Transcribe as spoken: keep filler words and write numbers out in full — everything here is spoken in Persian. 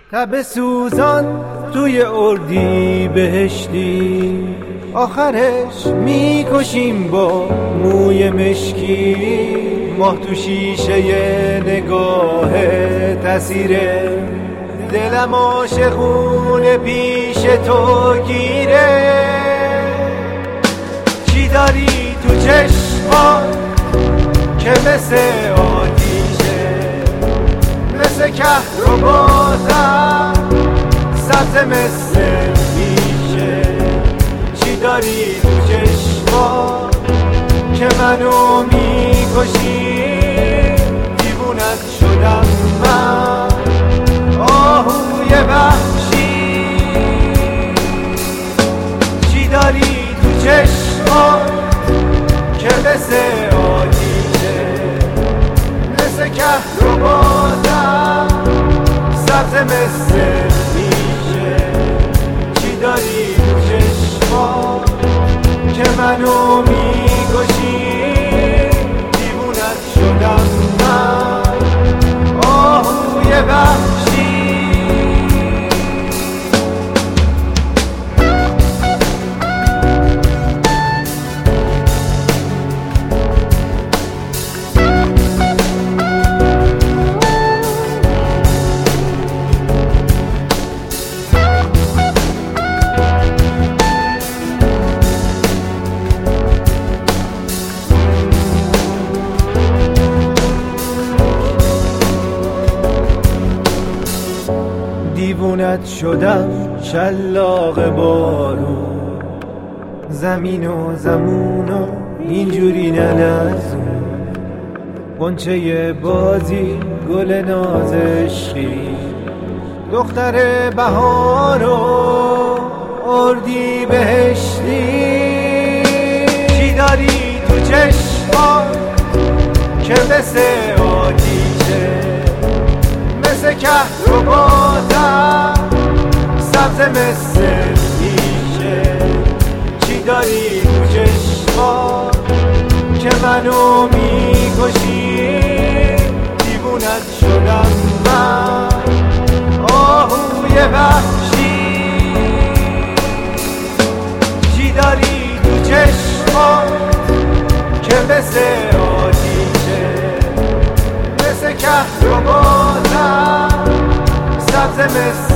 تب سوزان توی اردی بهشتی، آخرش میکشیم با موی مشکی. ماه تو شیشه نگاه تاثیره، دلم عاشقونه پیش تو گیره. چی داری تو چشمات که مثل آتیشه، مثل کهرباتم سبز مثل میشه. چی داری تو چشمات که منو میکشی؟ دیوونت شدم من، آهوی وحشی. چی داری تو چشمات که مثل آتیشه، مثل کهرباتم سبز مثل میشه. چی داری تو چشمات که منو میکشی؟ دیوونت شدم من، آهوی وحشی. دیوونت شدم شلاق بارون، زمین و زمون و اینجوری نلرزون. غنچه بازی گل نازشی، دختر بهار و اردی بهشتی. چی داری تو چشمات که مثل آتیشه، مثل کهرباتم سبز مثل میشه. چی داری تو چشمات که منو میکشی؟ دیوونت شدم من، آهوی وحشی. چی داری تو چشمات که مثل آتیشه، مثل کهرباتم سبز مثل